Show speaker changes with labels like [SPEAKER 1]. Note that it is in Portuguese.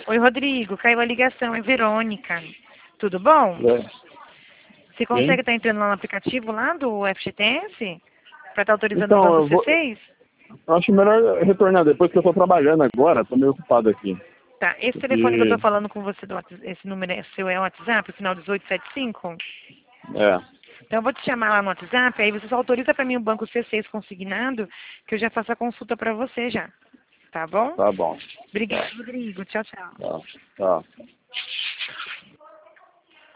[SPEAKER 1] Oi, Rodrigo. Caiu a ligação. É Verônica. Tudo bom? Você consegue estar entrando lá no aplicativo lá do FGTS? Para estar autorizando
[SPEAKER 2] Então,
[SPEAKER 1] o banco C6?
[SPEAKER 2] eu acho melhor retornar depois que eu tô trabalhando agora, tô meio ocupado aqui.
[SPEAKER 1] Tá. Esse telefone que eu tô falando com você, esse número seu é o WhatsApp, o final 1875?
[SPEAKER 2] É,
[SPEAKER 1] Então eu vou te chamar lá no WhatsApp, aí você só autoriza para mim o banco C6 consignado, que eu já faço a consulta para você já. Tá bom?
[SPEAKER 2] tá bom.
[SPEAKER 1] Obrigada, Rodrigo. Tchau, tchau.
[SPEAKER 2] Tá, tá.